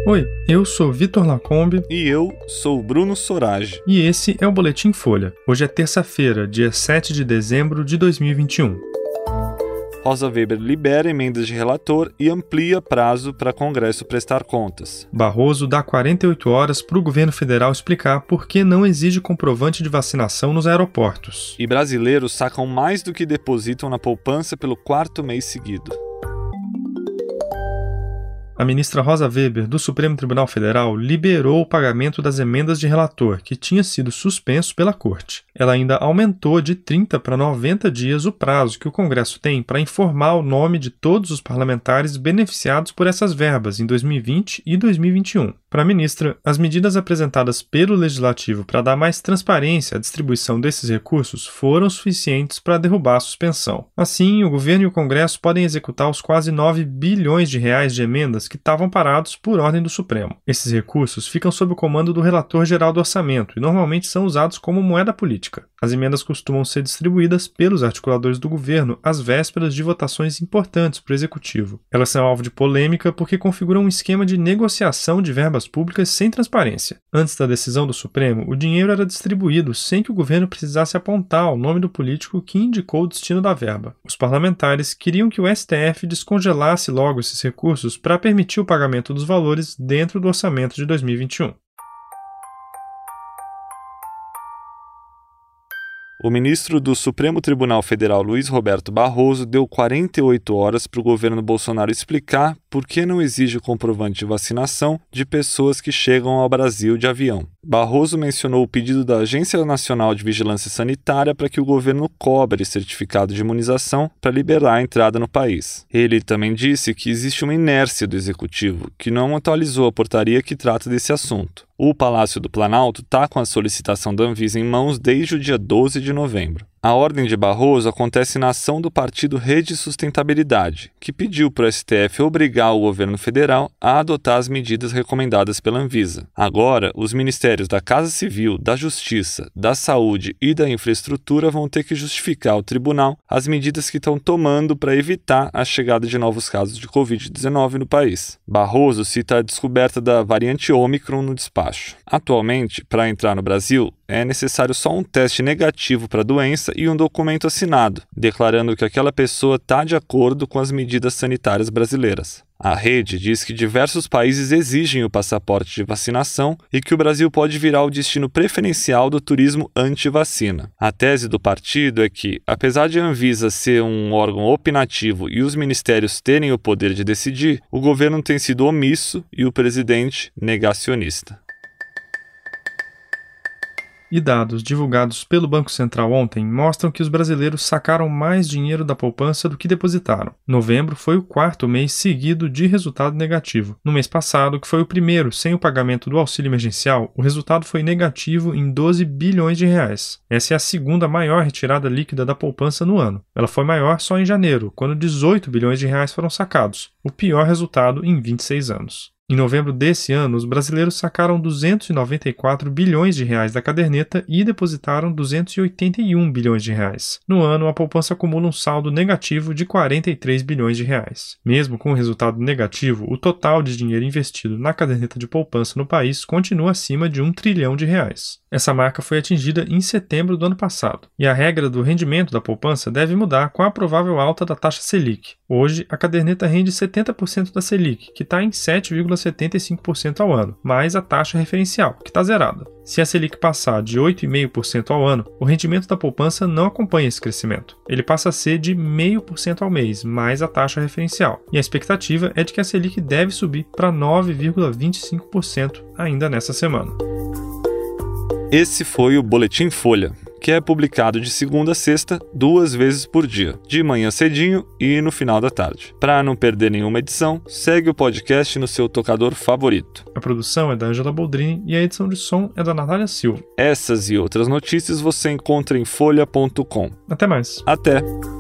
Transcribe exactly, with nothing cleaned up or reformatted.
Oi, eu sou Vitor Lacombe. E eu sou Bruno Sorage. E esse é o Boletim Folha. Hoje é terça-feira, dia sete de dezembro de dois mil e vinte e um. Rosa Weber libera emendas de relator e amplia prazo para Congresso prestar contas. Barroso dá quarenta e oito horas para o governo federal explicar por que não exige comprovante de vacinação nos aeroportos. E brasileiros sacam mais do que depositam na poupança pelo quarto mês seguido. A ministra Rosa Weber, do Supremo Tribunal Federal, liberou o pagamento das emendas de relator, que tinha sido suspenso pela Corte. Ela ainda aumentou de trinta para noventa dias o prazo que o Congresso tem para informar o nome de todos os parlamentares beneficiados por essas verbas em dois mil e vinte e dois mil e vinte e um. Para a ministra, as medidas apresentadas pelo Legislativo para dar mais transparência à distribuição desses recursos foram suficientes para derrubar a suspensão. Assim, o governo e o Congresso podem executar os quase nove bilhões de reais de emendas que estavam parados por ordem do Supremo. Esses recursos ficam sob o comando do relator geral do orçamento e normalmente são usados como moeda política. As emendas costumam ser distribuídas pelos articuladores do governo às vésperas de votações importantes para o Executivo. Elas são alvo de polêmica porque configuram um esquema de negociação de verbas públicas sem transparência. Antes da decisão do Supremo, o dinheiro era distribuído sem que o governo precisasse apontar o nome do político que indicou o destino da verba. Os parlamentares queriam que o S T F descongelasse logo esses recursos para permitir o pagamento dos valores dentro do orçamento de dois mil e vinte e um. O ministro do Supremo Tribunal Federal, Luiz Roberto Barroso, deu quarenta e oito horas para o governo Bolsonaro explicar por que não exige o comprovante de vacinação de pessoas que chegam ao Brasil de avião. Barroso mencionou o pedido da Agência Nacional de Vigilância Sanitária para que o governo cobre certificado de imunização para liberar a entrada no país. Ele também disse que existe uma inércia do Executivo, que não atualizou a portaria que trata desse assunto. O Palácio do Planalto está com a solicitação da Anvisa em mãos desde o dia doze de novembro. A ordem de Barroso acontece na ação do partido Rede Sustentabilidade, que pediu para o S T F obrigar o governo federal a adotar as medidas recomendadas pela Anvisa. Agora, os ministérios da Casa Civil, da Justiça, da Saúde e da Infraestrutura vão ter que justificar ao tribunal as medidas que estão tomando para evitar a chegada de novos casos de covid dezenove no país. Barroso cita a descoberta da variante Ômicron no despacho. Atualmente, para entrar no Brasil, é necessário só um teste negativo para a doença e um documento assinado, declarando que aquela pessoa está de acordo com as medidas sanitárias brasileiras. A rede diz que diversos países exigem o passaporte de vacinação e que o Brasil pode virar o destino preferencial do turismo anti-vacina. A tese do partido é que, apesar de a Anvisa ser um órgão opinativo e os ministérios terem o poder de decidir, o governo tem sido omisso e o presidente negacionista. E dados divulgados pelo Banco Central ontem mostram que os brasileiros sacaram mais dinheiro da poupança do que depositaram. Novembro foi o quarto mês seguido de resultado negativo. No mês passado, que foi o primeiro sem o pagamento do auxílio emergencial, o resultado foi negativo em doze bilhões de reais. Essa é a segunda maior retirada líquida da poupança no ano. Ela foi maior só em janeiro, quando dezoito bilhões de reais foram sacados, o pior resultado em vinte e seis anos. Em novembro desse ano, os brasileiros sacaram duzentos e noventa e quatro bilhões de reais da caderneta e depositaram duzentos e oitenta e um bilhões de reais. No ano, a poupança acumula um saldo negativo de quarenta e três bilhões de reais. Mesmo com o resultado negativo, o total de dinheiro investido na caderneta de poupança no país continua acima de um trilhão de reais. Essa marca foi atingida em setembro do ano passado, e a regra do rendimento da poupança deve mudar com a provável alta da taxa Selic. Hoje, a caderneta rende setenta por cento da Selic, que está em sete vírgula setenta e cinco por cento ao ano, mais a taxa referencial, que está zerada. Se a Selic passar de oito vírgula cinco por cento ao ano, o rendimento da poupança não acompanha esse crescimento. Ele passa a ser de zero vírgula cinco por cento ao mês, mais a taxa referencial. E a expectativa é de que a Selic deve subir para nove vírgula vinte e cinco por cento ainda nessa semana. Esse foi o Boletim Folha, que é publicado de segunda a sexta, duas vezes por dia, de manhã cedinho e no final da tarde. Para não perder nenhuma edição, segue o podcast no seu tocador favorito. A produção é da Ângela Boldrini e a edição de som é da Natália Silva. Essas e outras notícias você encontra em folha ponto com. Até mais. Até!